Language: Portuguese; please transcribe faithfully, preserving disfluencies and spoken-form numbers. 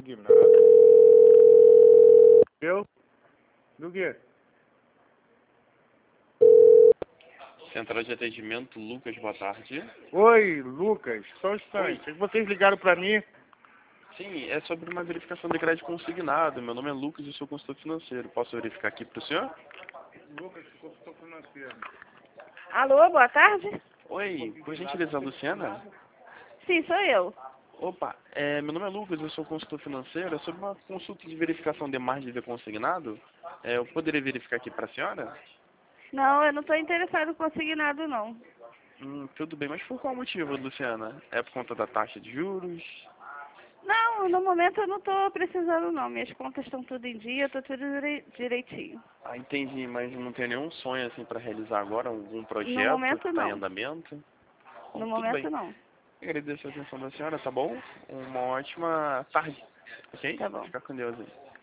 consignado. Eu? Do quê? Central de atendimento, Lucas, boa tarde. Oi, Lucas. Só um instante. Oi. É que vocês ligaram pra mim? Sim, é sobre uma verificação de crédito consignado. Meu nome é Lucas e sou consultor financeiro. Posso verificar aqui para o senhor? Lucas, consultor financeiro. Alô, boa tarde? Oi, por gentileza, a Luciana? Sim, sou eu. Opa, é, meu nome é Lucas, eu sou consultor financeiro. É sobre uma consulta de verificação de margem de consignado. É, eu poderia verificar aqui para a senhora? Não, eu não estou interessado em consignado, não. Hum, tudo bem, mas por qual motivo, Luciana? É por conta da taxa de juros? Não, no momento eu não estou precisando, não. Minhas contas estão tudo em dia, estou tudo direi- direitinho. Ah, entendi, mas não tem nenhum sonho assim para realizar agora? Algum No projeto que momento, está em não. andamento? Bom, No tudo bem. momento, não. Agradeço a atenção da senhora, tá bom? Uma ótima tarde, ok? Tá bom. Fica com Deus aí.